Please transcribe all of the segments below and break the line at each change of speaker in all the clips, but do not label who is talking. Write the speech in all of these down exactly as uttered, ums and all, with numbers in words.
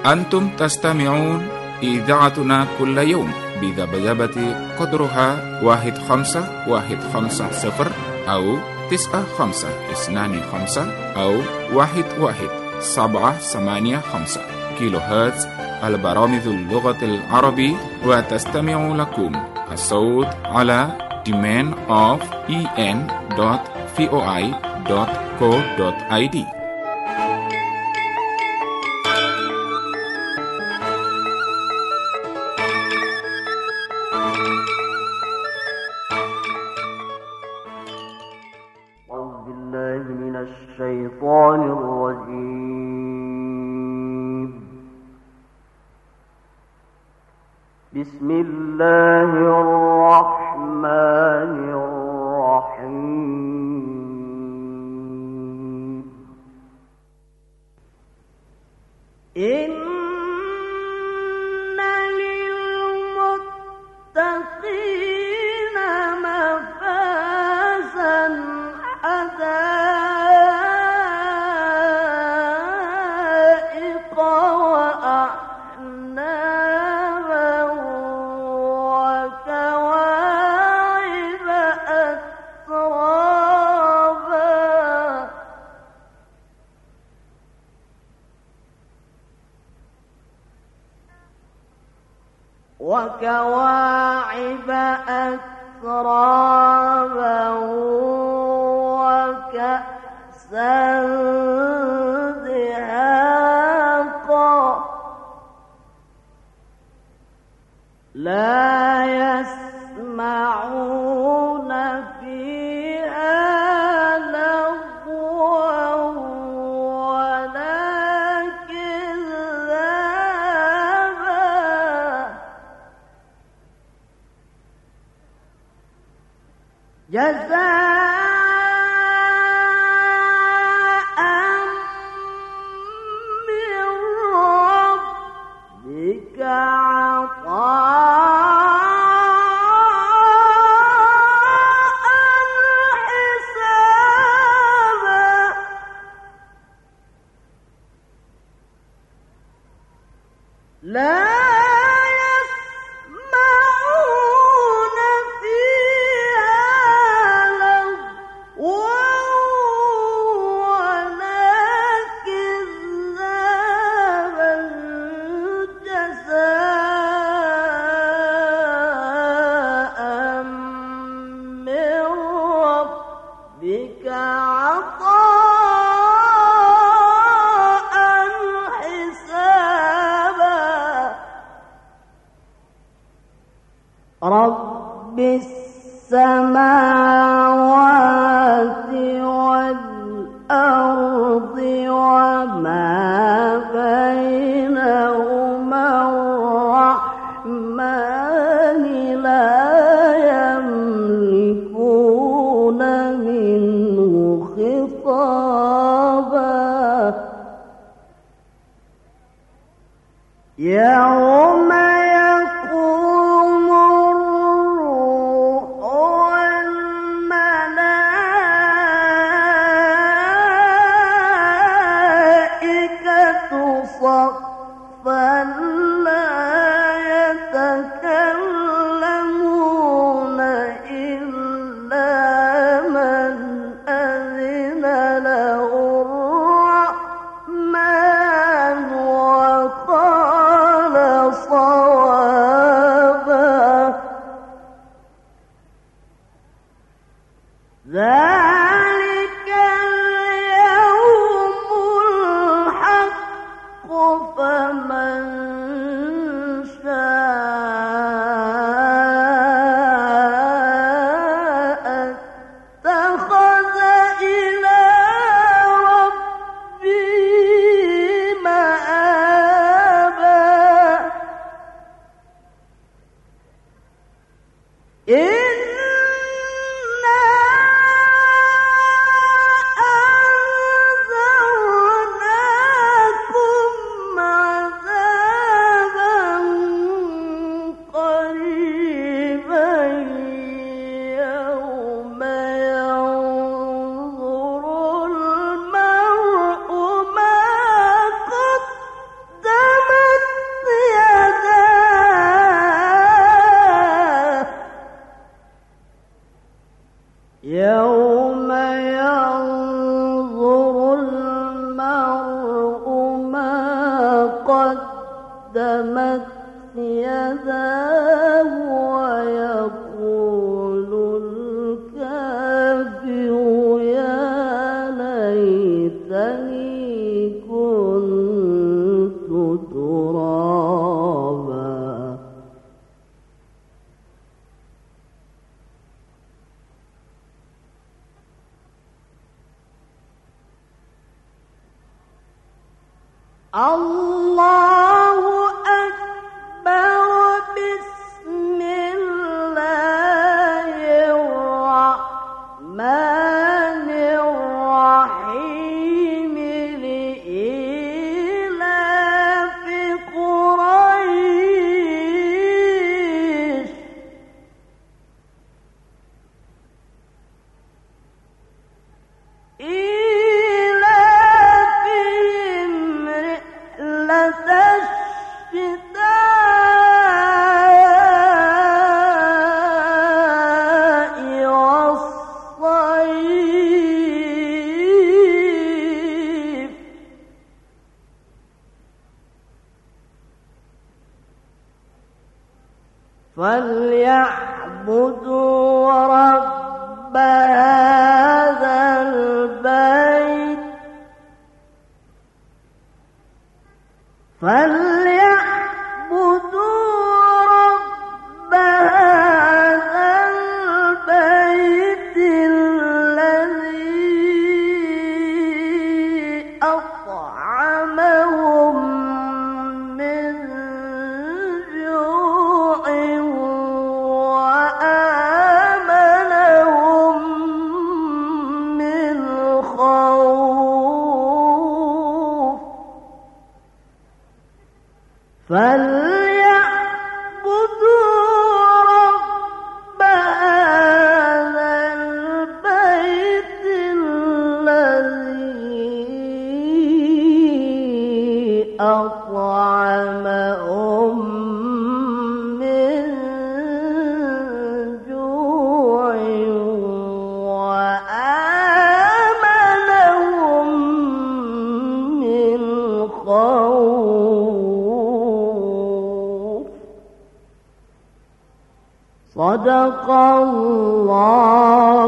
أنتم تستمعون إذاعتنا كل يوم بذبذبة قدرها واحد خمسة واحد خمسة صفر أو تسعة خمسة اثنان خمسة أو واحد واحد سبعة ثمانية خمسة كيلو هرتز. البرامج اللغة العربية، وتستمع لكم الصوت على demand of e n dot voi dot co dot i d.
أعوذ بالله من الشيطان الرجيم. بسم الله الرحمن الرحيم. إن للمتقين مفازا حدائق وأعنابا وكواعب أترابا وكواعب أترابا وكأسا دهاقا لا يسمعون فيها لغوا ولا كذابا جزاء من ربك عطاء حسابا لا يسمعون فيها لغوا ولا كذابا جزاء من ربك عطاء حسابا رب السماوات والأرض وما بينهما الرحمن لا يملكون منه خطابا يوم يقوم الروح والملائكة صفا لا يتكلمون إلا من أذن له الرحمن وقال صوابا ذلك اليوم الحق فمن شاء اتخذ إلى ربه مآبا إنا يوم ينظر المرء ما قدمت يداه ويقول الكافر يا ليتني كنت ترابا. الله أكبر. بسم الله الرحمن الرحيم. لإيلاف قريش إيلافهم رحلة الشتاء والصيف. فليعبدوا رب هذا البيت فليعبدوا رب هذا البيت الذي أطعمهم من جوع وآمنهم من خوف. فليعبدوا رب هذا البيت الذي أطعمهم من جوع وآمنهم من خوف. صدق الله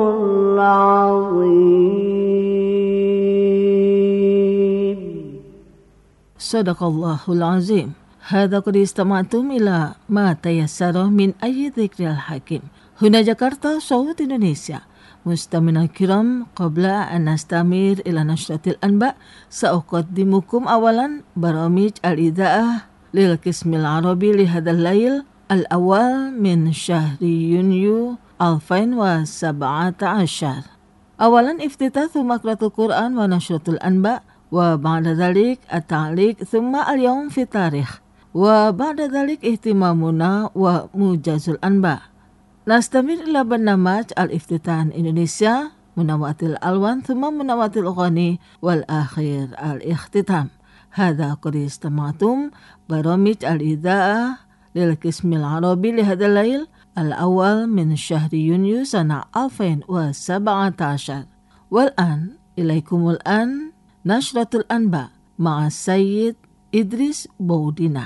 العظيم.
صدق الله العظيم. هذا قد استمعتم إلى ما تيسر من أي ذكر الحكيم. هنا جاكرتا صوت إندونيسيا. مستمعينا الكرام، قبل أن نستمر إلى نشرة الأنباء سأقدمكم أولا برامج الإذاعة للقسم العربي لهذا الليل الأول من شهر يونيو ألفين وسبعة عشر. أولا افتتاح ثم قراءة القرآن ونشرة الأنباء، وبعد ذلك التعليق ثم اليوم في التاريخ، وبعد ذلك اهتمامنا وموجز الأنباء. نستمر إلى برنامج الافتتاح إندونيسيا منوعات الألوان ثم منوعات الأغاني والآخر الاختتام. هذا قد استمعتم برامج الإذاعة للقسم العربي لهذا الليل الأول من شهر يونيو سنة ألفين وسبعة عشر. والآن إليكم الآن نشرة الأنباء مع السيد إدريس بودينا.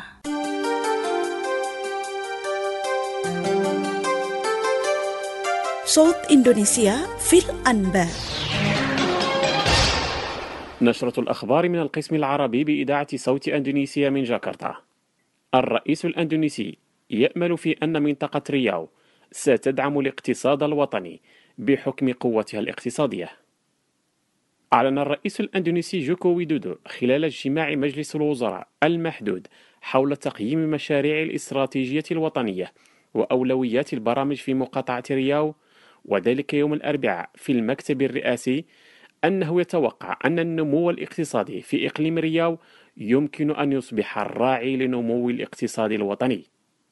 صوت إندونيسيا في الأنباء.
نشرة الأخبار من القسم العربي بإذاعة صوت إندونيسيا من جاكرتا. الرئيس الأندونيسي يأمل في أن منطقة رياو ستدعم الاقتصاد الوطني بحكم قوتها الاقتصادية. أعلن الرئيس الأندونيسي جوكو ويدودو خلال اجتماع مجلس الوزراء المحدود حول تقييم مشاريع الاستراتيجية الوطنية وأولويات البرامج في مقاطعة رياو، وذلك يوم الأربعاء في المكتب الرئاسي، أنه يتوقع أن النمو الاقتصادي في إقليم رياو يمكن أن يصبح الراعي لنمو الاقتصاد الوطني.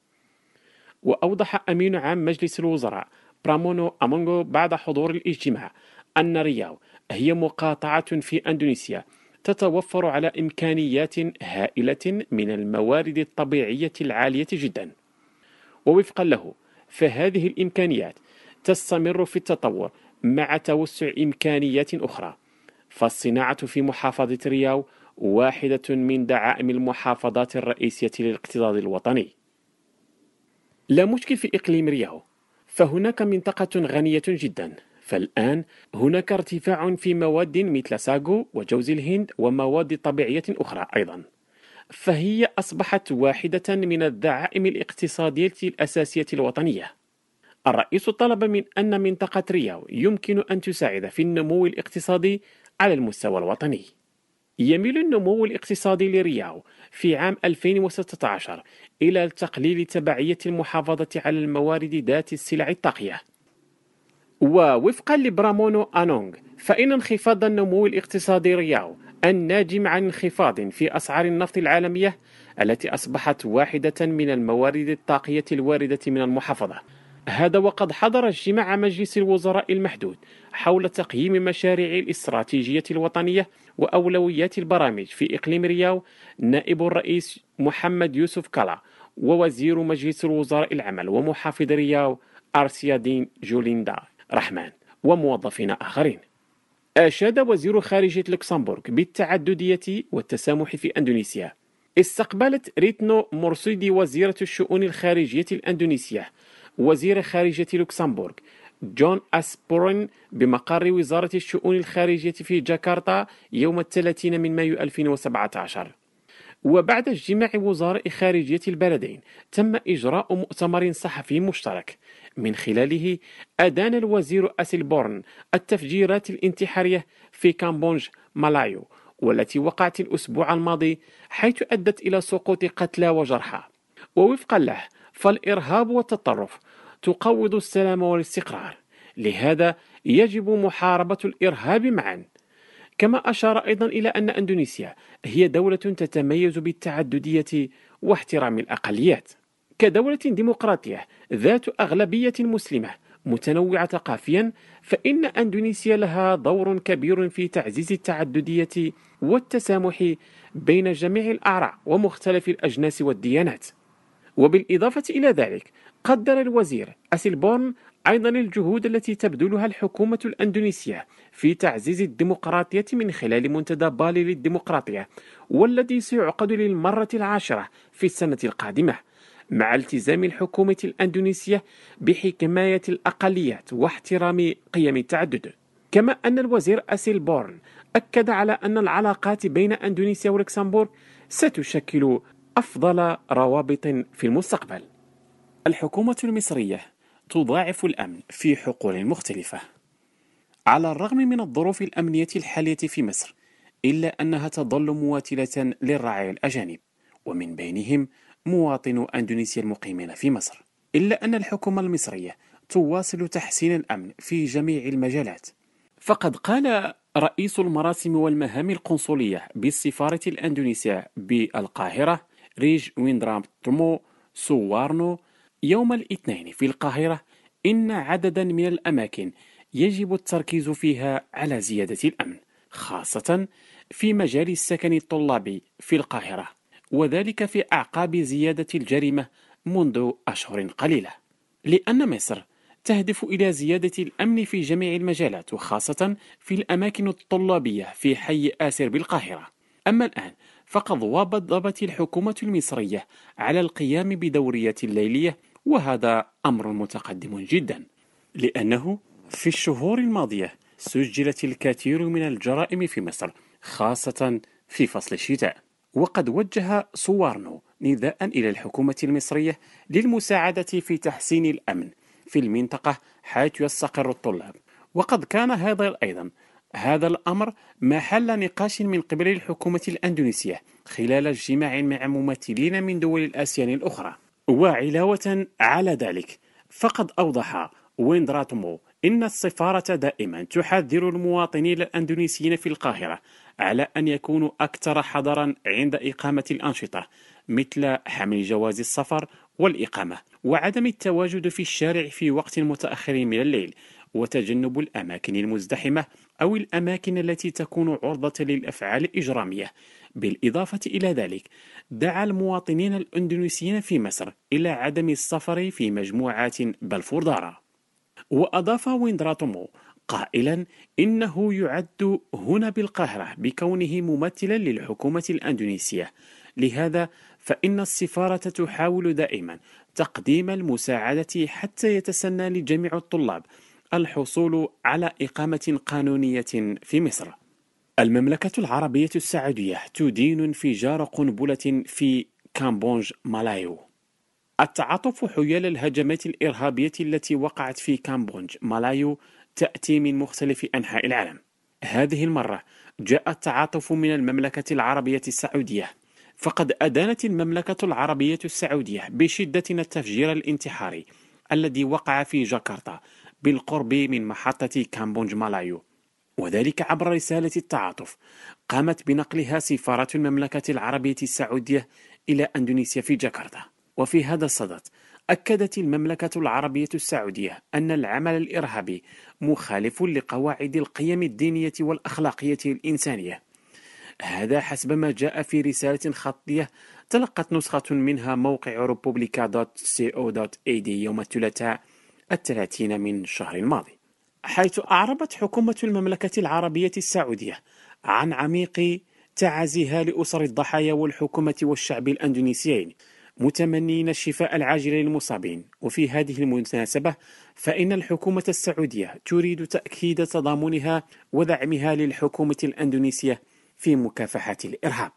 وأوضح أمين عام مجلس الوزراء برامونو أمونغو بعد حضور الاجتماع أن رياو هي مقاطعة في أندونيسيا تتوفر على إمكانيات هائلة من الموارد الطبيعية العالية جدا، ووفقا له فهذه الإمكانيات تستمر في التطور مع توسع إمكانيات أخرى، فالصناعة في محافظة رياو واحدة من دعائم المحافظات الرئيسية للاقتصاد الوطني. لا مشكل في إقليم رياو، فهناك منطقة غنية جدا، فالآن هناك ارتفاع في مواد مثل ساغو وجوز الهند ومواد طبيعية أخرى أيضا، فهي أصبحت واحدة من الدعائم الاقتصادية الأساسية الوطنية. الرئيس طلب من أن منطقة رياو يمكن أن تساعد في النمو الاقتصادي على المستوى الوطني. يميل النمو الاقتصادي لرياو في عام ألفين وستة عشر إلى تقليل تبعية المحافظة على الموارد ذات السلع الطاقية. ووفقا لبرامونو أنونغ، فإن انخفاض النمو الاقتصادي رياو الناجم عن انخفاض في أسعار النفط العالمية التي أصبحت واحدة من الموارد الطاقية الواردة من المحافظة. هذا وقد حضر اجتماع مجلس الوزراء المحدود حول تقييم مشاريع الاستراتيجية الوطنية وأولويات البرامج في إقليم رياو نائب الرئيس محمد يوسف كالا ووزير مجلس الوزراء العمل ومحافظ رياو أرسيادين جوليندا رحمن وموظفين آخرين. أشاد وزير خارجية لوكسمبورغ بالتعددية والتسامح في أندونيسيا. استقبلت ريتنو مورسيدي وزيرة الشؤون الخارجية الأندونيسية وزير خارجية لوكسمبورغ جون أسبورن بمقر وزارة الشؤون الخارجية في جاكرتا يوم الثلاثين من مايو ألفين وسبعة عشر. وبعد اجتماع وزراء خارجية البلدين تم إجراء مؤتمر صحفي مشترك من خلاله أدان الوزير أسيلبورن التفجيرات الانتحارية في كامبونج مالايو والتي وقعت الأسبوع الماضي، حيث أدت إلى سقوط قتلى وجرحى. ووفقا له فالإرهاب والتطرف تقوض السلام والاستقرار، لهذا يجب محاربة الإرهاب معا. كما أشار أيضا إلى أن أندونيسيا هي دولة تتميز بالتعددية واحترام الأقليات. كدولة ديمقراطية ذات أغلبية مسلمة متنوعة ثقافيا، فإن أندونيسيا لها دور كبير في تعزيز التعددية والتسامح بين جميع الأعراق ومختلف الأجناس والديانات. وبالإضافة إلى ذلك قدر الوزير أسيلبورن أيضا الجهود التي تبذلها الحكومة الأندونيسية في تعزيز الديمقراطية من خلال منتدى بالي للديمقراطية، والذي سيعقد للمرة العاشرة في السنة القادمة، مع التزام الحكومة الأندونيسية بحماية الأقليات واحترام قيم التعدد. كما أن الوزير أسيلبورن أكد على أن العلاقات بين أندونيسيا ولوكسمبورغ ستشكل أفضل روابط في المستقبل. الحكومة المصرية تضاعف الأمن في حقول مختلفة. على الرغم من الظروف الأمنية الحالية في مصر، إلا أنها تظل مواتلة للرعايا الأجانب، ومن بينهم مواطنو أندونيسيا المقيمين في مصر. إلا أن الحكومة المصرية تواصل تحسين الأمن في جميع المجالات. فقد قال رئيس المراسم والمهام القنصلية بالسفارة الأندونيسية بالقاهرة ريج ويندرامتمو سوارنو يوم الاثنين في القاهرة إن عددا من الأماكن يجب التركيز فيها على زيادة الأمن، خاصة في مجال السكن الطلابي في القاهرة، وذلك في أعقاب زيادة الجريمة منذ أشهر قليلة. لأن مصر تهدف إلى زيادة الأمن في جميع المجالات، وخاصة في الأماكن الطلابية في حي آسر بالقاهرة. أما الآن فقد وضبت الحكومة المصرية على القيام بدورية الليلية، وهذا أمر متقدم جدا، لأنه في الشهور الماضية سجلت الكثير من الجرائم في مصر، خاصة في فصل الشتاء. وقد وجه سوارنو نداء إلى الحكومة المصرية للمساعدة في تحسين الأمن في المنطقة حيث يستقر الطلاب. وقد كان هذا أيضا هذا الأمر محل نقاش من قبل الحكومة الأندونيسية خلال اجتماع مع ممثلين من دول الآسيان الأخرى. وعلاوة على ذلك فقد أوضح ويندراتمو إن السفارة دائما تحذر المواطنين الأندونيسيين في القاهرة على أن يكونوا أكثر حذرا عند إقامة الأنشطة، مثل حمل جواز السفر والإقامة، وعدم التواجد في الشارع في وقت متأخر من الليل، وتجنب الأماكن المزدحمة أو الأماكن التي تكون عرضة للأفعال الإجرامية. بالإضافة إلى ذلك دعا المواطنين الأندونيسيين في مصر إلى عدم السفر في مجموعات بلفور دارا. وأضاف ويندراتمو قائلا إنه يعد هنا بالقاهرة بكونه ممثلا للحكومة الأندونيسية، لهذا فإن السفارة تحاول دائما تقديم المساعدة حتى يتسنى لجميع الطلاب الحصول على إقامة قانونية في مصر. المملكة العربية السعودية تدين انفجار قنبلة في كامبونج مالايو. التعاطف حيال الهجمات الإرهابية التي وقعت في كامبونج مالايو تأتي من مختلف أنحاء العالم. هذه المرة جاء التعاطف من المملكة العربية السعودية، فقد أدانت المملكة العربية السعودية بشدة التفجير الانتحاري الذي وقع في جاكرتا بالقرب من محطة كامبونج مالايو، وذلك عبر رسالة التعاطف قامت بنقلها سفارة المملكة العربية السعودية إلى أندونيسيا في جاكرتا. وفي هذا الصدد أكدت المملكة العربية السعودية أن العمل الإرهابي مخالف لقواعد القيم الدينية والأخلاقية الإنسانية. هذا حسب ما جاء في رسالة خطية تلقت نسخة منها موقع ريبوبليكا دوت سي او دوت اي دي يوم الثلاثاء الثلاثين من الشهر الماضي، حيث أعربت حكومة المملكة العربية السعودية عن عميق تعازيها لأسر الضحايا والحكومة والشعب الأندونيسيين، متمنين الشفاء العاجل للمصابين. وفي هذه المناسبة فإن الحكومة السعودية تريد تأكيد تضامنها ودعمها للحكومة الأندونيسية في مكافحة الإرهاب.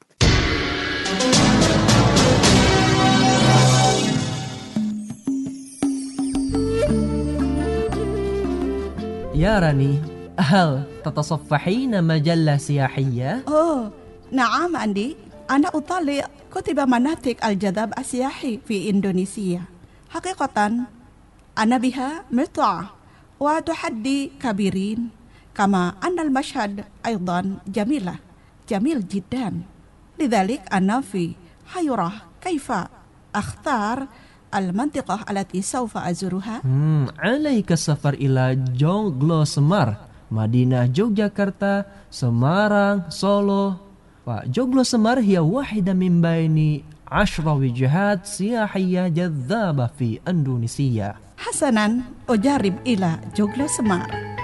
يا راني، هل تتصفحين مجلة سياحية؟
أوه نعم أندي، أنا أطالع كتب مناطق الجذب السياحي في إندونيسيا. حقيقة أنا بها متعة وتحدي كبيرين، كما أن المشهد أيضا جميلة جميل جدا. لذلك أنا في حيرة كيف أختار المنطقة التي سوف أزورها.
Hmm, عليك السفر إلى جونغلو سمار، مدينة يوغياكرتا، سمارang، سولو. وجونغلو سمار هي واحدة من بين عشر وجهات سياحية جذابة في إندونيسيا.
حسنا، أجرب إلى جونغلو سمار.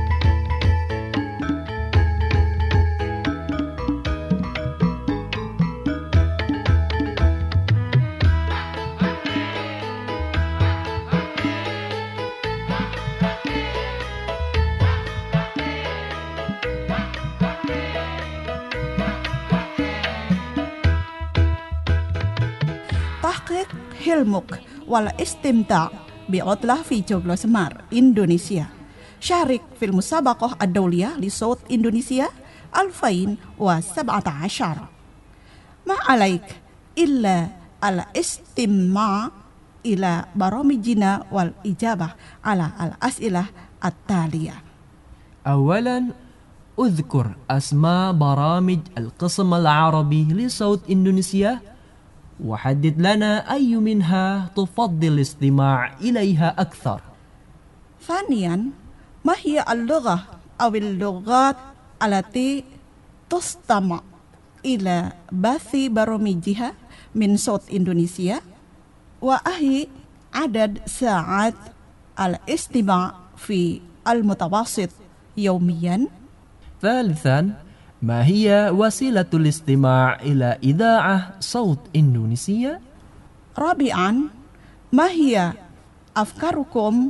تحقيق حلمك والاستمتاع بعطلة في جونغلو سمار إندونيسيا. شارك في المسابقة الدولية لصوت إندونيسيا ألفين وسبعة عشر. ما عليك إلا الاستماع إلى برامجنا والإجابة على الأسئلة التالية.
أولا، أذكر أسماء برامج القسم العربي لصوت إندونيسيا، وحدد لنا أي منها تفضل الاستماع إليها أكثر.
ثانيا، ما هي اللغة أو اللغات التي تستمع إلى بث برامجها من صوت إندونيسيا؟ وأهي عدد ساعات الاستماع في المتوسط يوميا؟
ثالثا، ما هي وسيلة الاستماع إلى إذاعة صوت إندونيسيا؟
رابعا، ما هي أفكاركم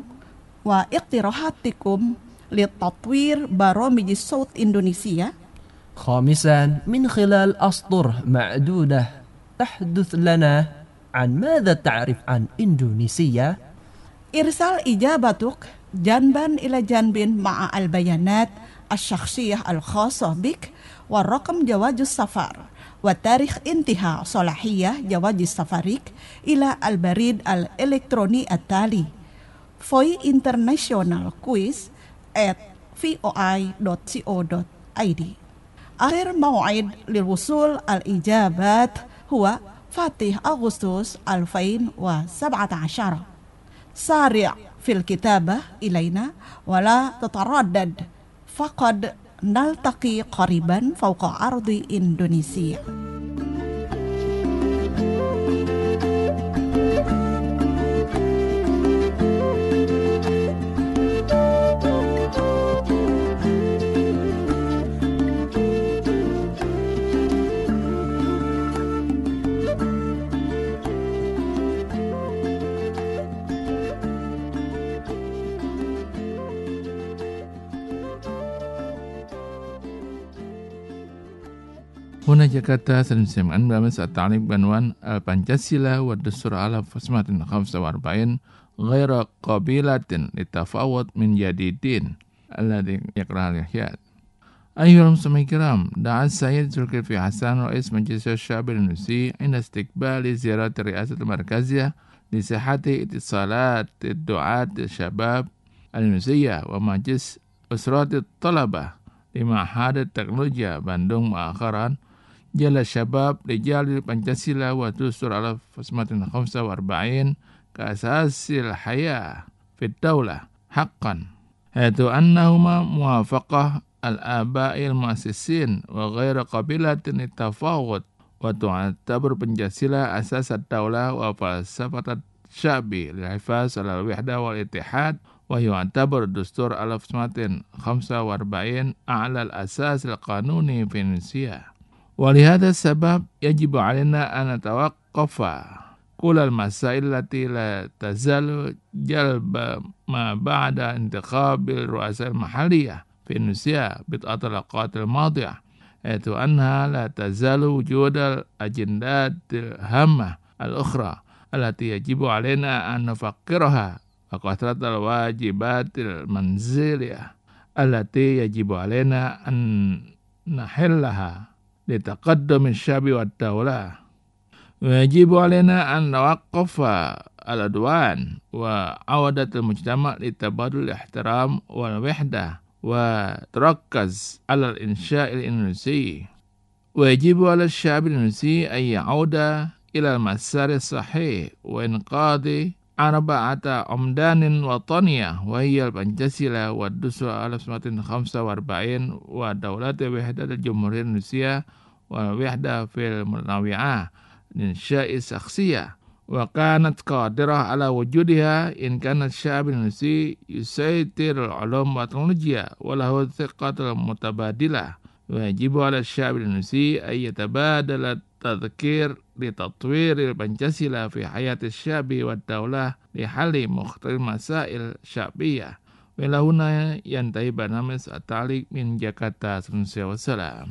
واقتراحاتكم لتطوير برامج صوت إندونيسيا؟
خامسا، من خلال أسطر معدودة تحدث لنا عن ماذا تعرف عن إندونيسيا؟
إرسال إجابتك جانبا إلى جانب مع البيانات الشخصية الخاصة بك ورقم جواز السفر وتاريخ انتهاء صلاحية جواز سفرك إلى البريد الإلكتروني التالي voy international quiz at voi dot co dot i d. آخر موعد للوصول الإجابات هو فاتح أغسطس ألفين وسبعة عشر. سارع في الكتابة إلينا ولا تتردد، فقد نلتقي قريبا فوق أرض إندونيسيا.
هنا جاكرتا سنسمعن بمس التعليق بعنوان البنشاسيلا والدستور على فصمة خمسة وأربعين غير قابلة للتفاوض من جديدين الذي يقرأ الإحياء. أيها المستمعين الكرام، دعا السيد زلكفي حسن رئيس مجلس الشعب التونسي عند استقبال زيارة الرئاسة المركزية لصحة اتصالات الدعاة الشباب التونسية ومجلس أسرة الطلبة لمعهد التكنولوجيا باندung مؤخرا جل الشباب رجال البنشاسيلا والدستور على فصمة خمسة وأربعين كأساس الحياة في الدولة حقا، حيث أنهما موافقة الآباء المؤسسين وغير قابلة للتفاوض، وتعتبر بنشاسيلا أساس الدولة وفلسفة الشعب للحفاظ على الوحدة والاتحاد، ويعتبر الدستور على فصمة خمسة وأربعين أعلى الأساس القانوني في تونسيا. ولهذا السبب يجب علينا أن نتوقف كل المسائل التي لا تزال جلب ما بعد انتخاب الرؤساء المحلية في تونسيا بضعة الأوقات الماضية، حيث أنها لا تزال وجود الأجندات الهامة الأخرى التي يجب علينا أن نفكرها، وكثرة الواجبات المنزلية التي يجب علينا أن نحلها لتقدم الشعب والدولة. ويجب علينا أن نوقف العدوان وعودة المجتمع لتبادل الاحترام والوحدة، وتركز على الإنشاء التونسي. ويجب على الشعب التونسي أن يعود إلى المسار الصحيح وإنقاذ أربعة عمدان وطنية، وهي البنشاسيلا والدستور على فصمة خمسة وأربعين ودولة وحدة الجمهورية التونسية والوحدة في المنوعة لإنشاء شخصية، وكانت قادرة على وجودها إن كان الشعب التونسي يسيطر العلوم والتكنولوجيا وله الثقة المتبادلة. ويجب على الشعب التونسي أن يتبادل التذكير لتطوير البنشاسيلا في حياة الشعب والدولة لحل مختلف المسائل الشعبية. وإلى هنا ينتهي برنامج التعليق من جاكرتا. والسلام.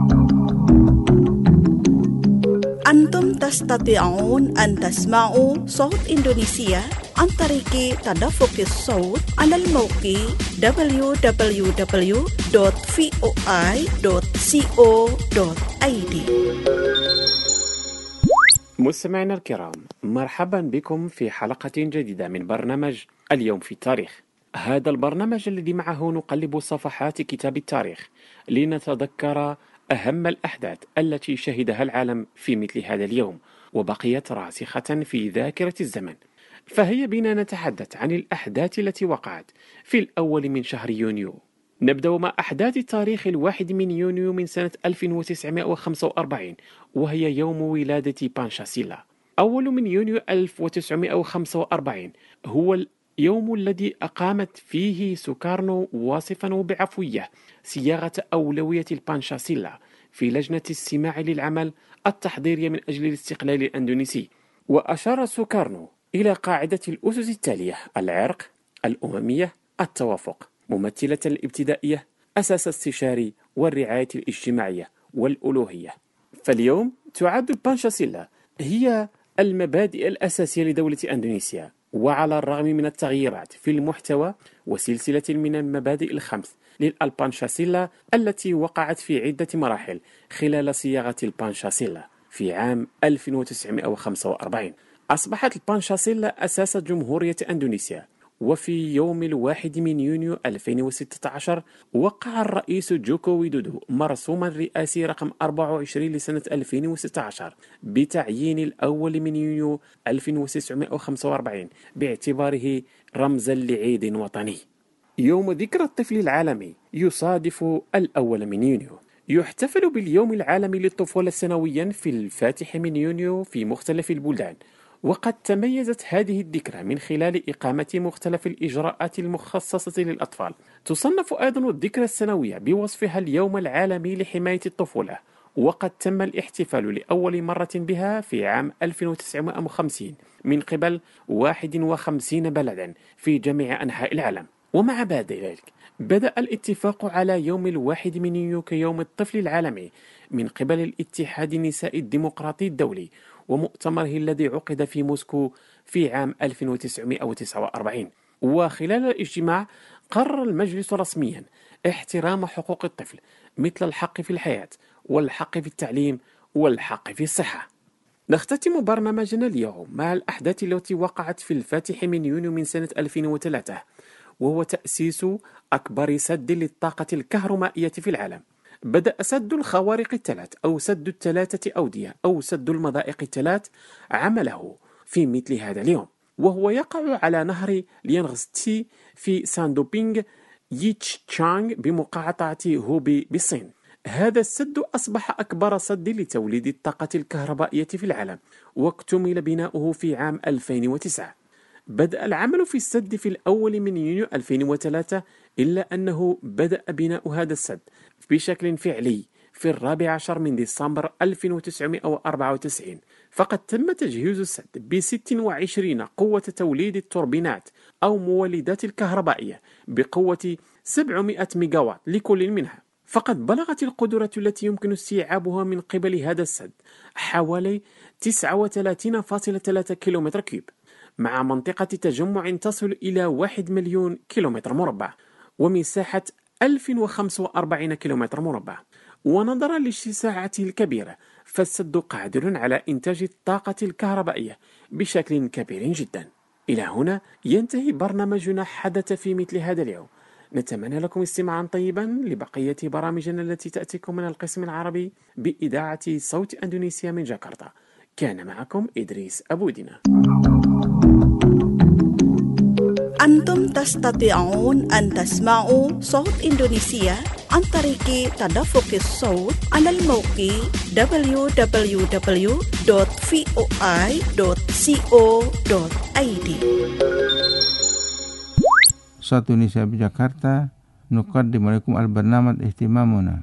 أنتم تستطيعون أن تسمعوا صوت إندونيسيا عن طريق تدفق الصوت على الموقع دبليو دبليو دبليو دوت فوي دوت كو دوت اي دي.
مستمعينا الكرام، مرحبا بكم في حلقة جديدة من برنامج اليوم في التاريخ. هذا البرنامج الذي معه نقلب صفحات كتاب التاريخ لنتذكر أهم الأحداث التي شهدها العالم في مثل هذا اليوم وبقيت راسخة في ذاكرة الزمن. فهيا بنا نتحدث عن الأحداث التي وقعت في الأول من شهر يونيو. نبدأ مع أحداث التاريخ الواحد من يونيو من سنة ألف وتسعمائة وخمسة وأربعين، وهي يوم ولادة بانشاسيلا. أول من يونيو ألف وتسعمائة وخمسة وأربعين هو اليوم الذي أقامت فيه سوكارنو واصفا وبعفوية صياغة أولوية البانشاسيلا في لجنة السماع للعمل التحضيرية من أجل الاستقلال الأندونيسي. وأشار سوكارنو إلى قاعدة الأسس التالية: العرق، الأممية، التوافق، ممثلة الابتدائية، أساس استشاري، والرعاية الاجتماعية، والألوهية. فاليوم تعد بانشاسيلا هي المبادئ الأساسية لدولة أندونيسيا، وعلى الرغم من التغييرات في المحتوى وسلسلة من المبادئ الخمس للبانشاسيلا التي وقعت في عدة مراحل خلال صياغة البانشاسيلا في عام ألف وتسعمائة وخمسة وأربعين، أصبحت البانشاسيلا أساس جمهورية أندونيسيا. وفي يوم الواحد من يونيو ألفين وستة عشر وقع الرئيس جوكو ويدودو مرسوما رئاسي رقم أربعة وعشرين لسنة ألفين وستة عشر بتعيين الأول من يونيو ألف وتسعمائة وخمسة وأربعين باعتباره رمزا لعيد وطني. يوم ذكرى الطفل العالمي يصادف الأول من يونيو. يحتفل باليوم العالمي للطفولة سنويا في الفاتح من يونيو في مختلف البلدان، وقد تميزت هذه الذكرى من خلال إقامة مختلف الإجراءات المخصصة للأطفال. تصنف أيضا الذكرى السنوية بوصفها اليوم العالمي لحماية الطفولة، وقد تم الاحتفال لأول مرة بها في عام ألف وتسعمائة وخمسين من قبل واحد وخمسين بلدا في جميع أنحاء العالم. ومع بعد ذلك بدأ الاتفاق على يوم الواحد من يونيو كيوم الطفل العالمي من قبل الاتحاد النسائي الديمقراطي الدولي ومؤتمره الذي عقد في موسكو في عام ألف وتسعمائة وتسعة وأربعين. وخلال الاجتماع قرر المجلس رسميا احترام حقوق الطفل مثل الحق في الحياة والحق في التعليم والحق في الصحة. نختتم برنامجنا اليوم مع الأحداث التي وقعت في الفاتح من يونيو من سنة ألفين وثلاثة، وهو تأسيس أكبر سد للطاقة الكهرومائية في العالم. بدأ سد الخوارق الثلاث أو سد الثلاثة أودية أو سد المضائق الثلاث عمله في مثل هذا اليوم، وهو يقع على نهر ليانغستي في ساندوبينغ ييتشانغ بمقاطعة هوبي بالصين. هذا السد أصبح أكبر سد لتوليد الطاقة الكهربائية في العالم، واكتمل بناؤه في عام ألفين وتسعة. بدأ العمل في السد في الأول من يونيو ألفين وثلاثة، إلا أنه بدأ بناء هذا السد بشكل فعلي في الرابع عشر من ديسمبر ألف وتسعمائة وأربعة وتسعين. فقد تم تجهيز السد ب ستة وعشرين قوة توليد التوربينات أو مولدات الكهربائية بقوة سبعمائة ميجاوات لكل منها. فقد بلغت القدرة التي يمكن استيعابها من قبل هذا السد حوالي تسعة وثلاثين فاصلة ثلاثة كيلومتر كيوب، مع منطقة تجمع تصل إلى واحد مليون كيلومتر مربع ومساحة ألف وخمسة وأربعين كيلومتر مربع. ونظرا لاتساعته الكبيرة فالسد قادر على إنتاج الطاقة الكهربائية بشكل كبير جدا. إلى هنا ينتهي برنامجنا حدث في مثل هذا اليوم. نتمنى لكم استماعا طيبا لبقية برامجنا التي تأتيكم من القسم العربي بإذاعة صوت أندونيسيا من جاكرتا. كان معكم إدريس أبودنا.
أنتم تستطيعون أن تسمعوا صوت إندونيسيا عن طريق تدفق الصوت على الموقع دبليو دبليو دبليو دوت فوي دوت كو دوت اي دي.
صوت إندونيسيا بجاكرتا نقدم لكم البرنامج اهتمامنا.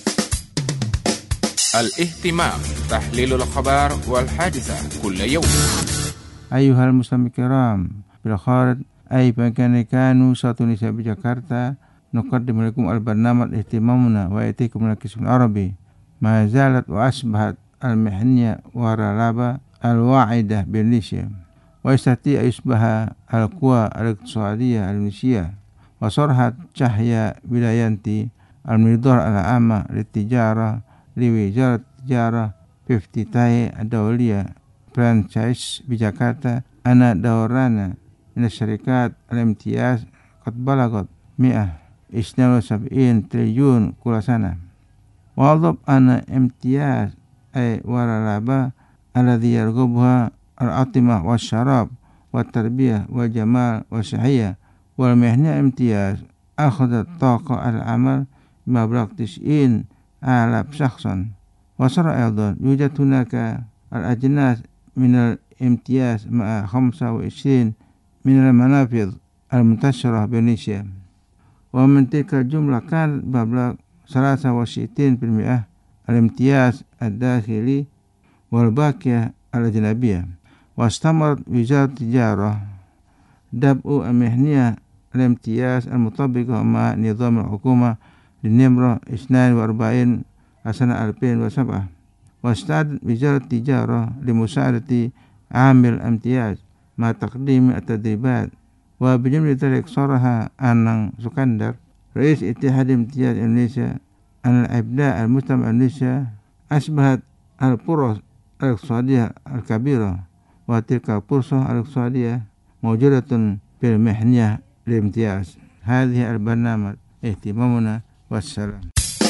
الاهتمام تحليل الأخبار والحادثة كل يوم.
أيها المستمعين الكرام بالخارج أي مكان كانوا، صوت إندونيسيا بجاكرتا نقدم لكم البرنامج اهتمامنا ويأتيكم من القسم العربي. ما زالت وأصبحت المحنية والرلابة الواعدة بإندونيسيا، ويستطيع يصبح القوى الاقتصادية الإندونيسية وصرحت cahaya wilayanti المدير العام للتجارة لوزارة التجارة بافتتاح الدولية فرانشايز بجاكرتا أن دوران من الشركات الامتياز قد بلغت مئة واثنين وسبعين تريليون كل سنة. وأضف أن امتياز أي والرلابة الذي يرغبها الأطعمة والشراب والتربية والجمال والصحية والمهنة امتياز أخذت طاقة العمل بمبلغ تسعين آلاف شخصا. وصار أيضا يوجد هناك الأجناس من الامتياز مع خمسة وعشرين من المنافذ المنتشرة بإندونيسيا، ومن تلك الجملة كان مبلغ ثلاثة وستين بالمئة الامتياز الداخلي والباقية الأجنبية. واستمرت وزارة التجارة دبء المهنية الامتياز المطبقة مع نظام الحكومة للنمرة اثنين وأربعين سنة ألفين وسبعة. واستعدت وزارة التجارة لمساعدة عامل الامتياز مع تقديم التدريبات. وبجملة ذلك صرح أنang سكندر رئيس اتحاد امتياز إندونيسيا أن الإبداع المجتمع الإندونيسي أصبحت الفرص الاقتصادية الكبيرة، وتلك الفرصة الاقتصادية موجودة في المحنية الامتياز. هذه البرنامج اهتمامنا والسلام.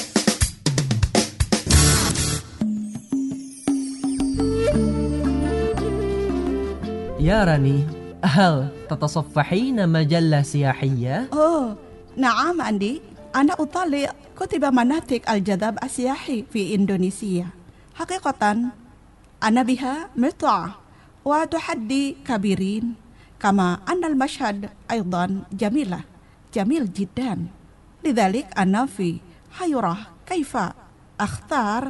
يا راني، هل تتصفحين مجلة سياحية؟
أوه نعم أندي، أنا أطالع كتب مناطق الجذب السياحي في إندونيسيا. حقيقة أنا بها متعة وتحدي كبيرين، كما أن المشهد أيضا جميلة جميل جدا. لذلك أنا في حيرة كيف أختار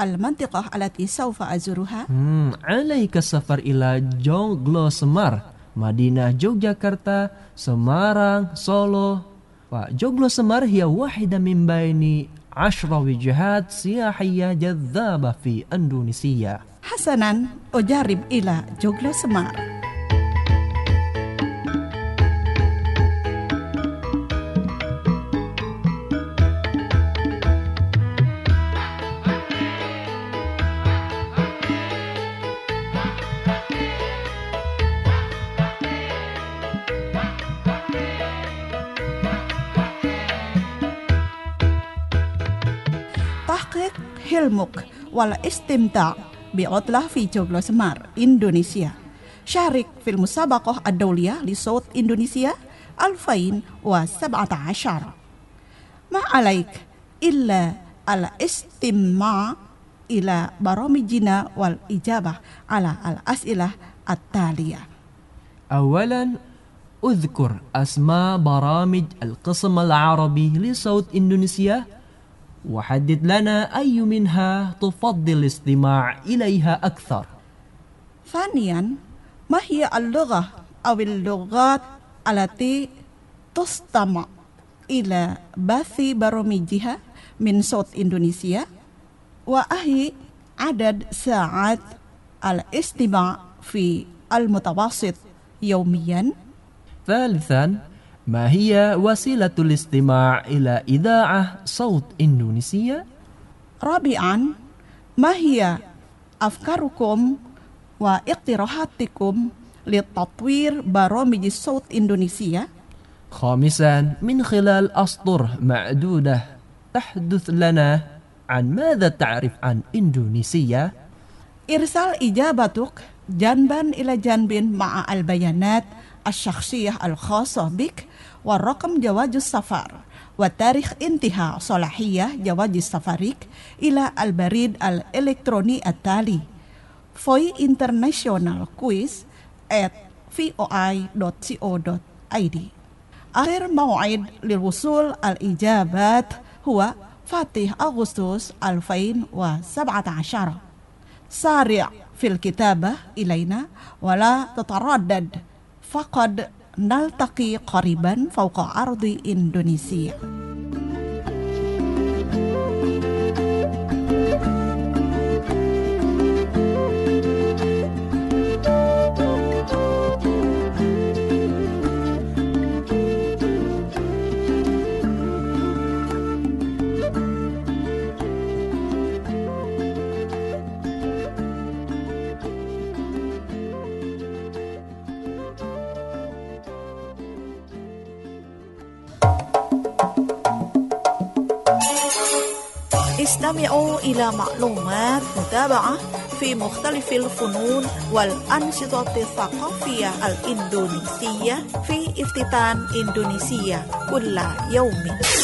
المنطقة التي سوف أزورها.
hmm, عليك السفر إلى جونغلو سمار، Madinah, Yogyakarta, Semarang, Solo. وجوجلو سمر هي واحدة من بين عشر وجهات سياحية جذابة في إندونيسيا.
حسناً أجرب إلى جوجلو سمر. حلمك والاستمتاع بعطلة في جوجلو سمر إندونيسيا. شارك في المسابقة الدولية لصوت إندونيسيا ألفين وسبعة عشر. ما عليك إلا الاستماع إلى برامجنا والإجابة على الأسئلة التالية.
أولاً أذكر أسماء برامج القسم العربي لصوت إندونيسيا، وحدد لنا أي منها تفضل الاستماع إليها أكثر.
ثانياً ما هي اللغة أو اللغات التي تستمع إلى بث برامجها من صوت إندونيسيا، وأهي عدد ساعات الاستماع في المتوسط يومياً.
ثالثاً ما هي وسيلة الاستماع إلى إذاعة صوت إندونيسيا؟
رابعاً ما هي أفكاركم واقتراحاتكم لتطوير برامج صوت إندونيسيا؟
خامساً من خلال أسطر معدودة تحدث لنا عن ماذا تعرف عن إندونيسيا؟
إرسال إجابتك جانباً إلى جانب مع البيانات الشخصية الخاصة بك ورقم جواز السفر وتاريخ انتهاء صلاحية جواز سفرك إلى البريد الإلكتروني التالي voy international quiz at voi dot co dot id. آخر موعد للوصول الإجابات هو فاتح أغسطس ألفين وسبعة عشر. سارع في الكتابة إلينا ولا تتردد، فقد نلتقي قريبا فوق أرض إندونيسيا. استمعوا إلى معلومات متابعة في مختلف الفنون والأنشطة الثقافية الإندونيسية في افتتان إندونيسيا كل يوم.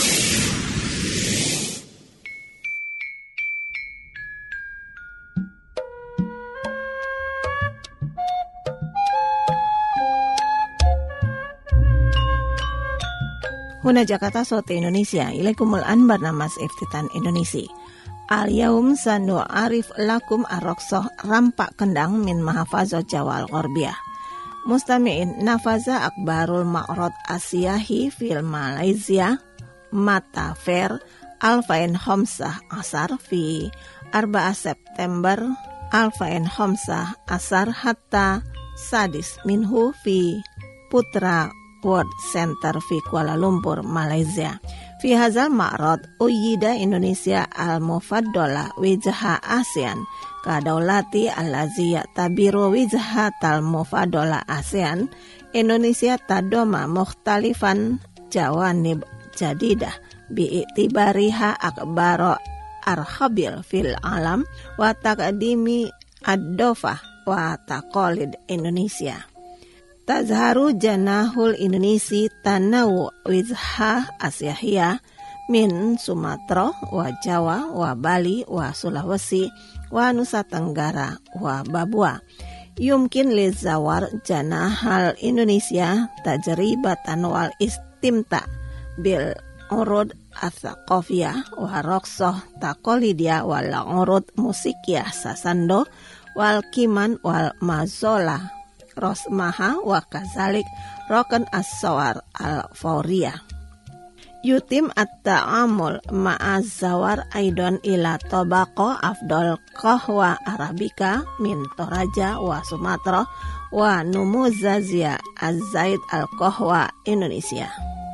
هنا جاكرتا صوت إندونيسيا. إليكم الآن برنامج افتتان إندونيسي. Al-Yaum sanu'arif lakum ar-raqsah rampak kendang min mahafazah Jawa al-Gharbiyah. Mustami'in nafaza akbarul ma'rad asyahi fil Malaysia Mata Fair Alfain Homsah Asar fi arba'a September Alfain Homsah Asar hatta sadis minhu fi Putra World Center fi Kuala Lumpur, Malaysia. Fi hazal ma'rad uyida Indonesia al-mufaddola wijha ASEAN kadaulati allazi tabiru wijha tal-mufaddola ASEAN. Indonesia tadoma mukhtalifan jawanib jadidah bi'tibariha akbaro arhabil fil alam wa taqdimi ad-dofah wa taqalid Indonesia. Tazharu janahul Indonesi tanawu wizha asyahiyah min Sumatera wa Jawa wa Bali wa Sulawesi wa Nusa Tenggara wa Babua. Yumkin lizawar janahal Indonesia tajribatan wal istimta bil urud athaqafiyah wa raqsah taqalidiyah wal urud musikiyah sasando wal kiman wal mazola rosmaha wa kazalik rokan as-sawar al-fawriyah. Yutim at-ta'amul ma'az-zawar aidon ila tobako afdol qahwa arabika min Toraja wa Sumatera wa numuzazia az-zaid al-qahwa Indonesia.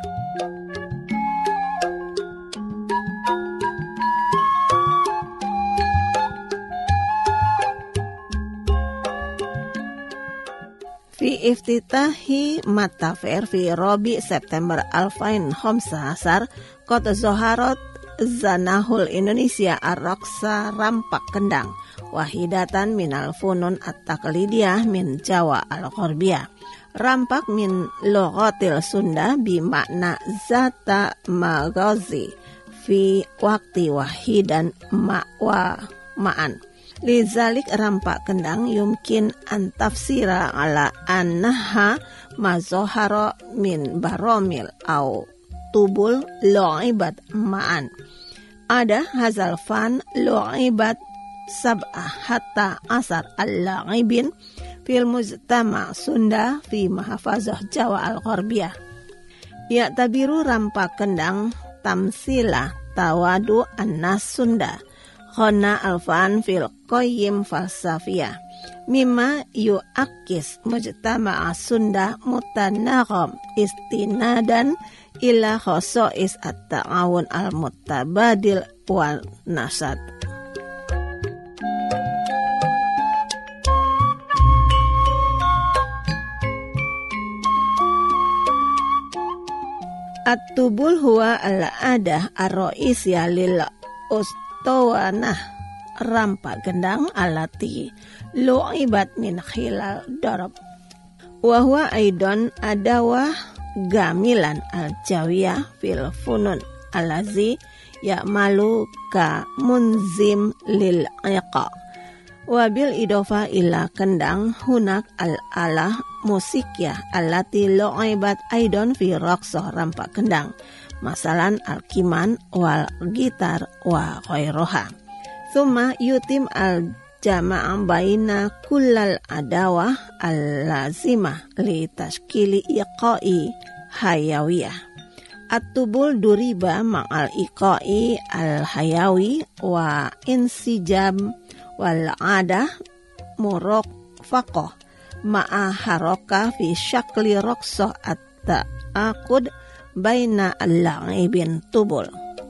Fi iftitahi matafer fi Robi September alfain khamsa asar kota Zoharot Zanahul Indonesia Ar-Raqsa rampak kendang wahidatan minal funun at-taqlidiyah min Jawa al-Ghorbiyah. Rampak min lughatil Sunda bimakna zata maghazi fi waqti wahidan ma'wa ma'an. Lizalik rampak kendang yumkin antafsira ala annaha mazohara min baromil au tubul lo'ibat ma'an. Ada hazal fan lo'ibat sab'ah hatta asar al-la'ibin fil mujtama Sunda fi mahafazah Jawa al-Ghorbiyah. Ya tabiru rampak kendang tamsila tawadu annas Sunda. Khona alfan fil qayyim falsafiyah mimma yu'akis mujtama'a Sunda mutanaqam istinadan ila khosois at-ta'awun al-mutabadil wal nasad. At-tubul huwa al-adah ar-ra'isiyah lil tawanah rampak gendang alati lu'ibat min khilal darab wa huwa aidon adawah gamilan al-jawiyah fil funun alazi ya'malu ka munzim lil iqa wa bil idofa ila kendang hunak al-alah musikyah alati lu'ibat aidon fi raqsah rampak kendang masalan al-kiman wal gitar wa ghairoha. Thumma yutim al-jama'ah baina kullal adawah al-lazimah li tashkili iqa'i hayawiyah. At-tubul duriba ma'al iqa'i al-hayawi wa insijam wal adah murok faqoh ma'a haroka fi syakli raqsah at-ta'aqud baina al-la'ibin tubul.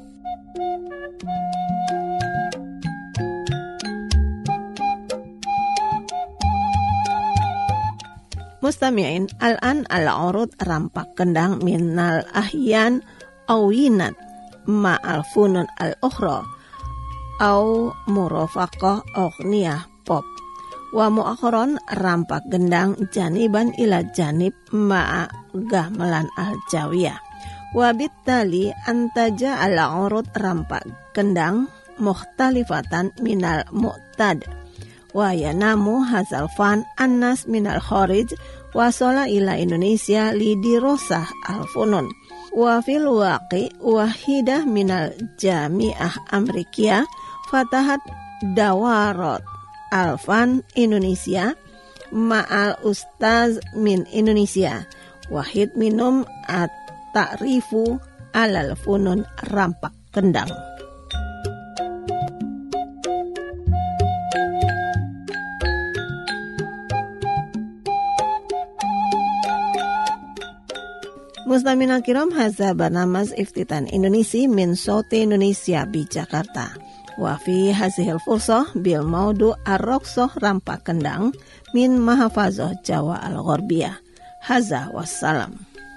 Mustami'in al-an al-urud rampak kendang minal ahyan awinat ma'al funun al-ukhra au murafaqah aghniyah pop wa mu'akhiron rampak gendang janiban ila janib ma'a gamelan al-jawiyah. Wabittali antaja ala urut rampak kendang mukhtalifatan minal mu'tad wa yanamu hazal fan annas minal kharij wasala ila Indonesia lidirosah al-funun wa fil waqi wahidah minal jami'ah Amerikia fatahat dawarat al-fan Indonesia ma'al ustaz min Indonesia wahid minum at ta'rifu alal funun rampak kendang. Mustamina kiram hadza barnamaj iftitan Indonesia min Sauti Indonesia bi Jakarta. Wa fi hazihil fursah bil maudu ar-raqsah rampak kendang min mahafazah Jawa al-Ghorbiyah. Hadza wassalam.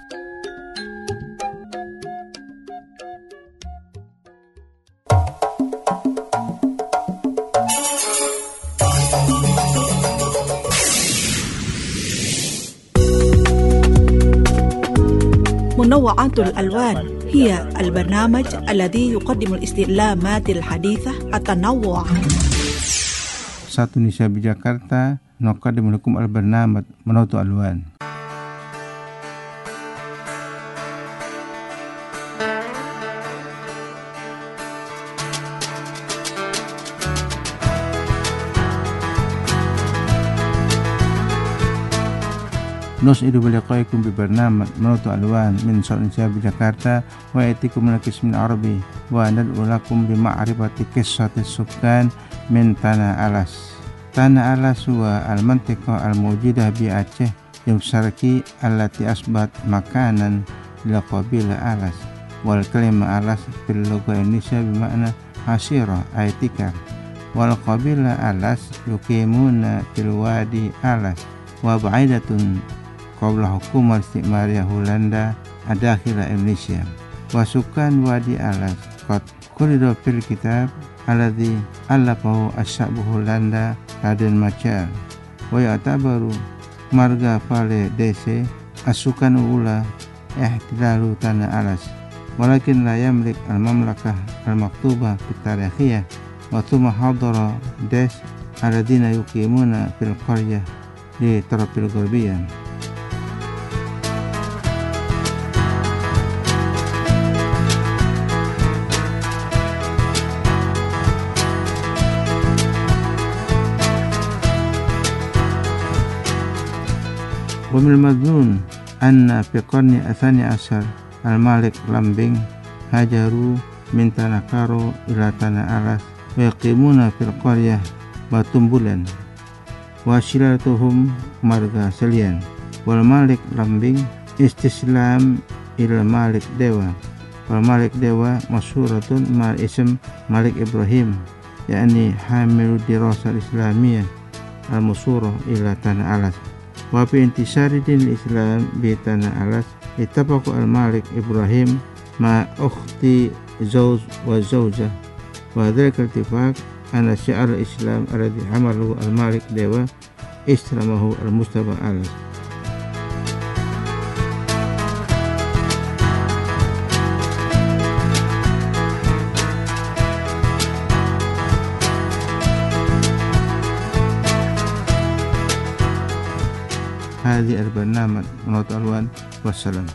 منوعات الألوان هي البرنامج الذي يقدم الاستعلامات الحديثة التنوع.
Satu Indonesia di Jakarta nuqaddimu lakum al-barnamaj Manawtu Alwan. نسعد بلقائكم ببرنامج منوط ألوان من صوت إندونيسيا بجاkarta ويأتيكم من القسم العربي وندعو لكم لمعرفة قصة السكان من Tanah Alas. Tanah Alas هو المنطقة الموجودة بأعشى الشرقي التي أصبحت مكانا لقبيلة ألاس، والكلمة ألاس في اللغة الإندونيسية بمعنى عشيرة أي تكر، والقبيلة ألاس يقيمون في الوادي ألاس وبعيدة قبل حكومة استعمارية هولندا داخل إندونيسيا. وسكان وادي ألاس قد كردوا في الكتاب الذي ألفه الشعب هولندا Raden Macar ويعتبر marga Vale dese السكان الأولى احتلال Tanah Alas، ولكن لا يملك المملكة المكتوبة في التاريخية. وثم حضر ديس الذين يقيمون في القرية للطرف الغربية. ومن المظنون أن في القرن الثاني عشر الملك لambing هاجروا من Tanah Karo إلى Tanah Alas ويقيمون في القرية Batumbulan وشلالتهم marga Selian. والملك لambing استسلام إلى الملك Dewa، والملك Dewa مشهورة مع اسم ملك إبراهيم يعني حامل الدراسة الإسلامية المشهورة إلى Tanah Alas. وفي انتشار دين الإسلام بتانا ألاس اتفق الملك إبراهيم مع أختي زوج وزوجة، وذلك الاتفاق أن شعار الإسلام الذي حمله الملك ديوا استلمه المصطفى ألاس. هذه البرنامج منوط ألوان والسلام.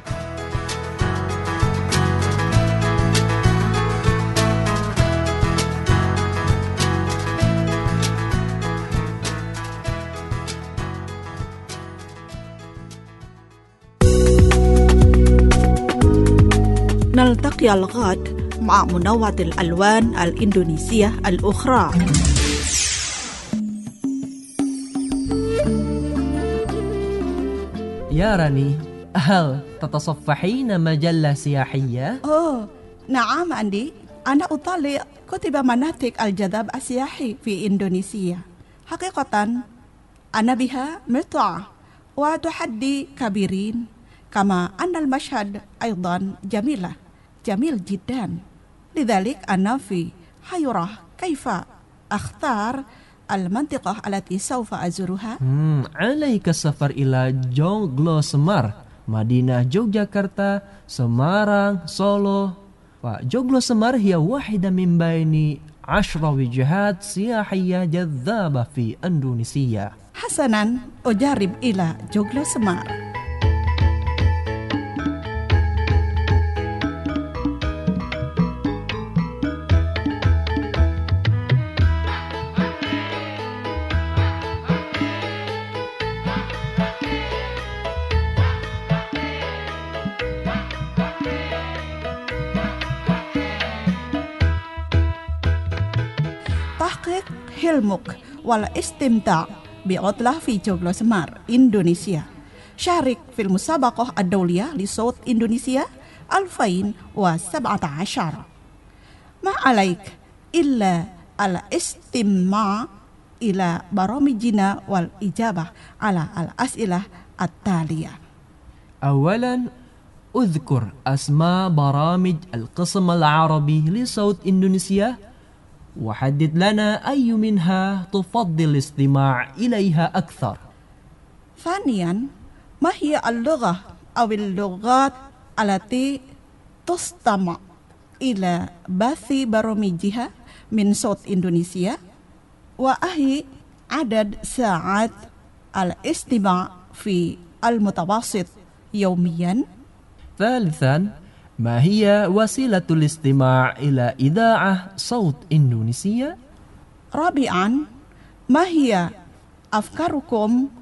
نلتقي الغد مع منوط الألوان الإندونيسية الأخرى.
يا راني، هل تتصفحين مجلة سياحية؟
أوه نعم أندي، أنا أطالع كتب مناطق الجذب السياحي في إندونيسيا. حقيقة أنا بها متعة وتحدي كبيرين، كما أن المشهد أيضا جميلة جميل جدا. لذلك أنا في حيرة كيف أختار المنطقة التي سوف أزورها.
Hmm, عليك السفر إلى Joglo Semar, مدينة يوغياكارتا، سمارang، سولو. وجوغلو سمار هي واحدة من بين عشر وجهات سياحية جذابة في إندونيسيا.
حسنا، أجرب إلى جوغلو سمار. حلمك والاستمتاع بعطلة في جوغلو سمار إندونيسيا. شارك في المسابقة الدولية لصوت إندونيسيا ألفين وسبعة عشر. ما عليك إلا الاستماع إلى برامجنا والإجابة على الأسئلة التالية.
أولا، أذكر أسماء برامج القسم العربي لصوت إندونيسيا، وحدد لنا أي منها تفضل الاستماع إليها أكثر.
ثانيا، ما هي اللغة أو اللغات التي تستمع إلى بث برامجها من صوت إندونيسيا؟ وأهي عدد ساعات الاستماع في المتوسط يوميا؟
ثالثا، ما هي وسيلة الاستماع إلى إذاعة صوت إندونيسيا؟
رابعا، ما هي أفكاركم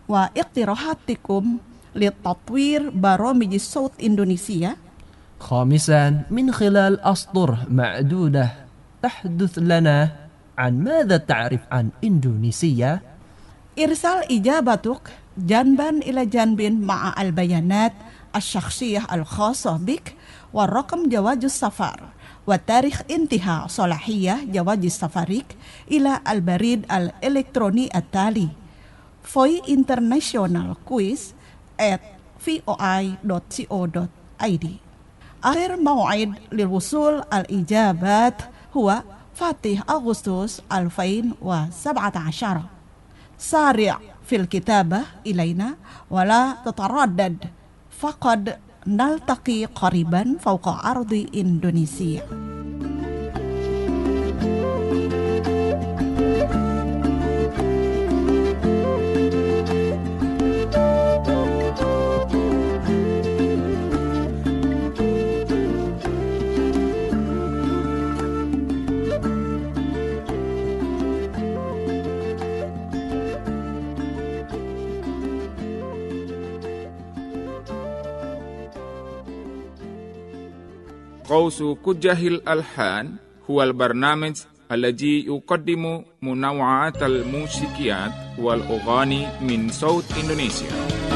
wa iqtirahatikum litatwir baromij Saut Indonesia.
خامسا من خلال أسطر معدودة تحدث لنا عن ماذا تعرف عن إندونيسيا.
إرسال إجابتك جنبا إلى جنب مع البيانات الشخصية الخاصة بك والرقم جواز السفر وتاريخ انتهاء صلاحية جواز سفرك إلى البريد الإلكتروني التالي voy international quiz at voi dot co dot id. آخر موعد للوصول الإجابات هو فاتح أغسطس ألفين وسبعة عشر. سارع في الكتابة إلينا ولا تتردد، فقد نلتقي قريبا فوق أرض إندونيسيا.
قوس كجه الألحان هو البرنامج الذي يقدم منوعات الموسيقيات والأغاني من صوت إندونيسيا.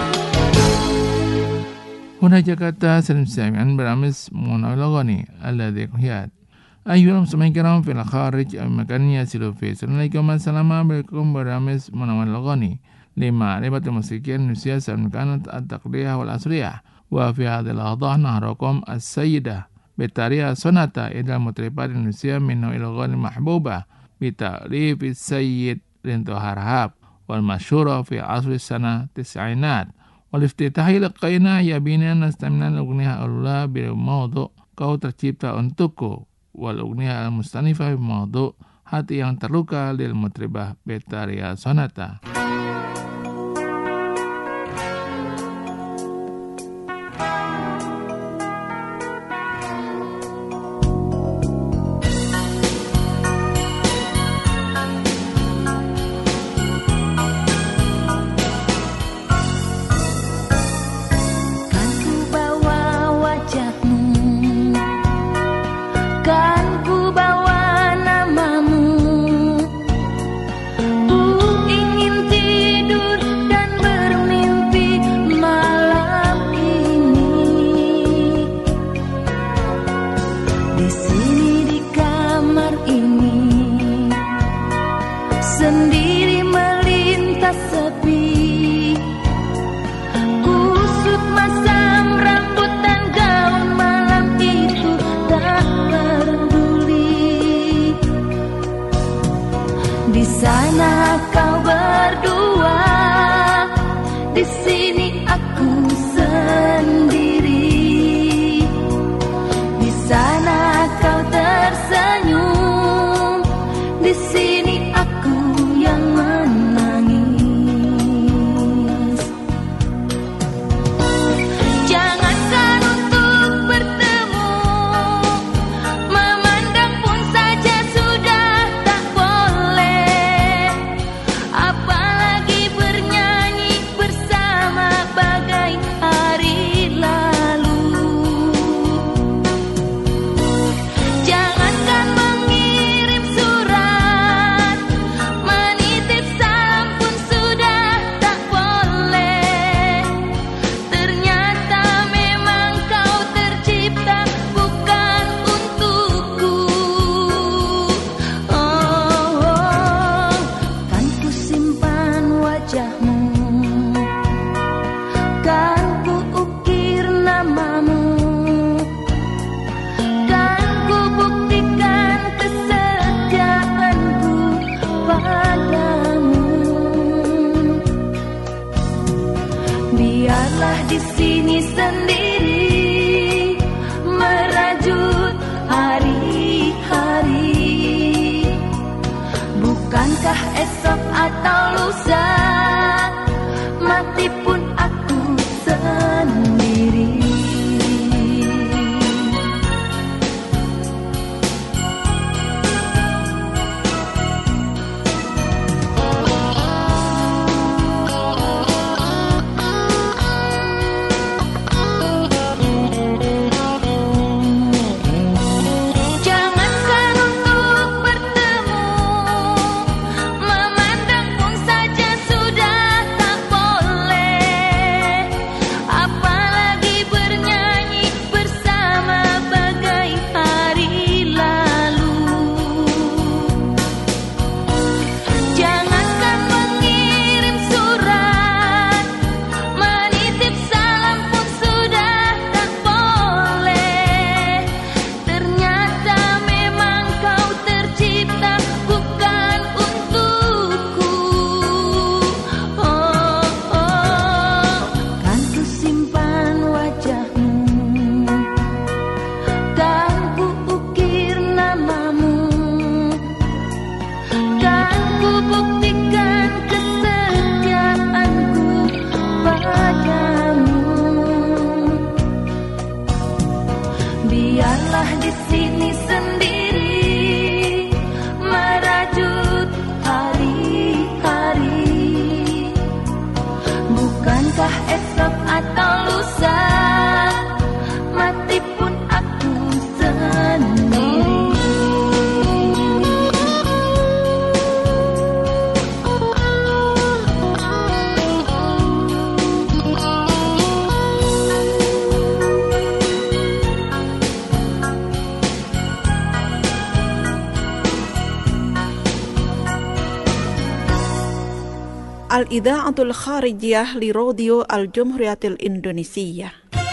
هنا جاكرتا سلام سامعين برنامج منوع الأغاني الذي يحيى. أيها المستمعين الكرام في الخارج أو مكان يصلوا فيه، السلام عليكم والسلام عليكم برنامج منوع الأغاني لمعرفة الموسيقى الإندونيسية سواء كانت التقليدية والأصلية. وفي هذه اللحظة نهاركم السيدة بتاريخ سوناتا إلى المطربات الإندونيسية من نوع الأغاني المحبوبة بتأليف السيد رينتو هارهاب والمشهورة في عصر السنة التسعينات. والافتتاح لقينا يبينا نستمع الأغنية الأولى بموضوع Kau Tercipta Untukku والأغنية المستأنفة بموضوع Hati yang Terluka للمطربة بتاريخ سوناتا.
Al-Idha'atul Kharijiyah li Radio Al-Jumhuriyatil Indonesia.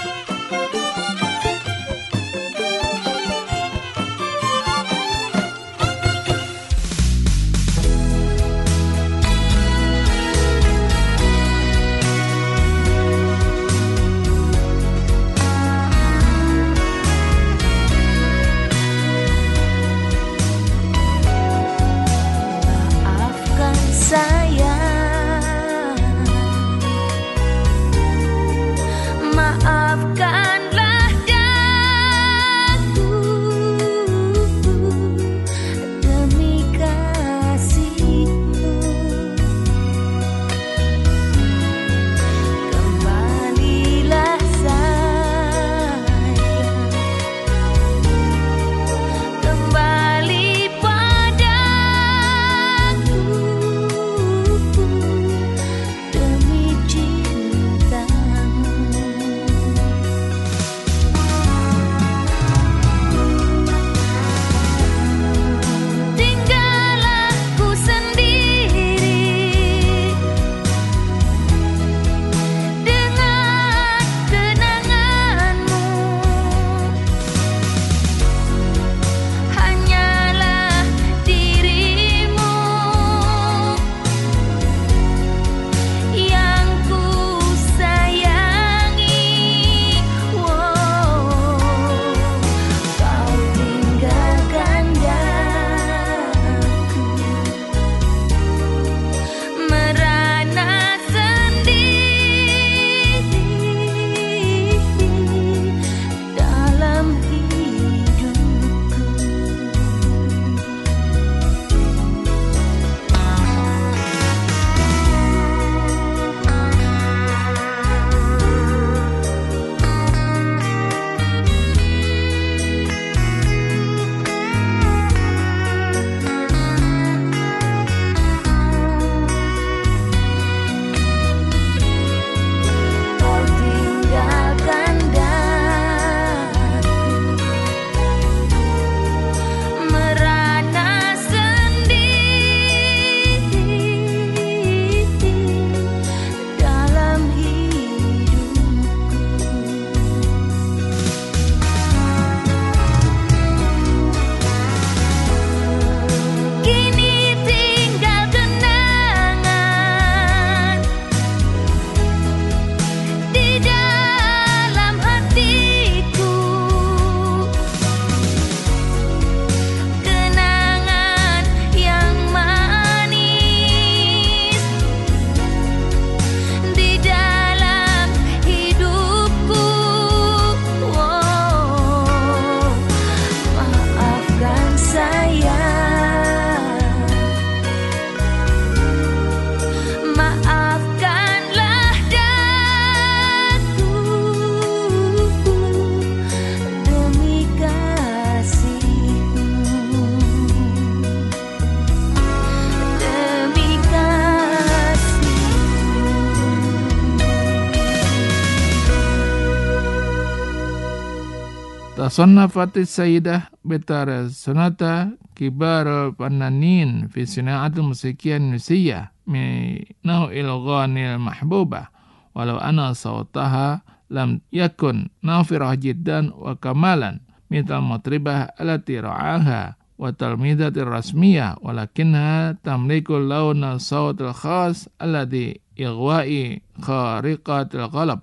تصنفت السيدة بتار سوناتا كبار الفنانين في صناعة الموسيقى النسية من نوع الأغاني المحبوبة، ولو أن صوتها لم يكن نافرة جدا وكمالا مثل المطربة التي رعاها وتلميذة الرسمية، ولكنها تملك اللون الصوت الخاص الذي إغواء خارقة القلب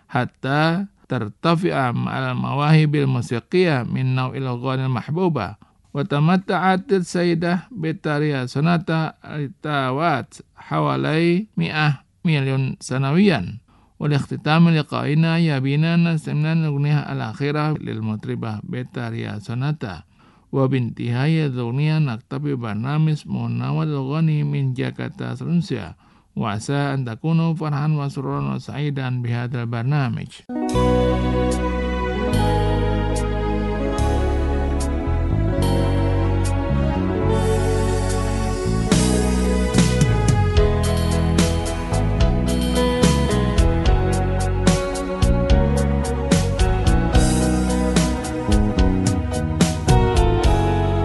حتى ترتفع مع المواهب الموسيقية من نوع الأغاني المحبوبة. وتمتعت السيدة بتار سوناتا التاوات حوالي مئة مليون سنويا. ولاختتام لقائنا يبينا نستمع الأغنية الأخيرة للمطربة بتار سوناتا، وبانتهاء الأغنية نكتفي برنامج مناول الأغاني من جاكرتا روسيا، وعسى أن تكونوا فرحا وسرورا وسعيدا بهذا البرنامج.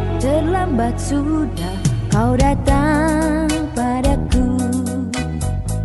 Terlambat sudah kau datang padaku,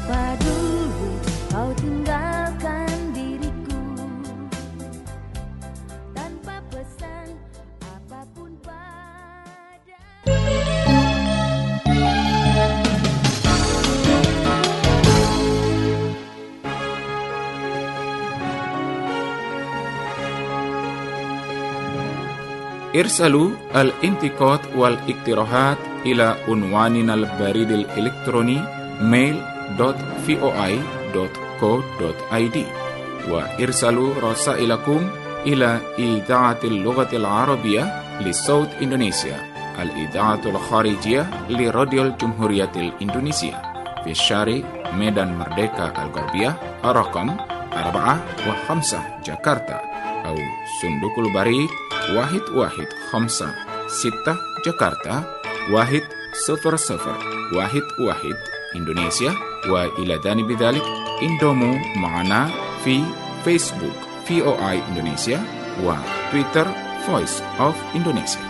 Mengapa dulu kau tinggalkan diriku tanpa pesan apapun pada.
ارسلوا الانتقاد والاقتراحات إلى عنواننا البريد الإلكتروني mail dot voi dot co dot id وارسلوا رسائلكم إلى إذاعة اللغة العربية لصوت إندونيسيا الإذاعة الخارجية لراديو الجمهورية الإندونيسية في الشارع ميدان مردeka الغربية رقم أربعة وخمسة جاكرتا أو صندوق البريد واحد واحد خمسة ستة جاكرتا واحد صفر صفر واحد واحد إندونيسيا. وإلى جانب ذلك انضموا معنا في فيسبوك في أو آي إندونيسيا وتويتر Voice of Indonesia.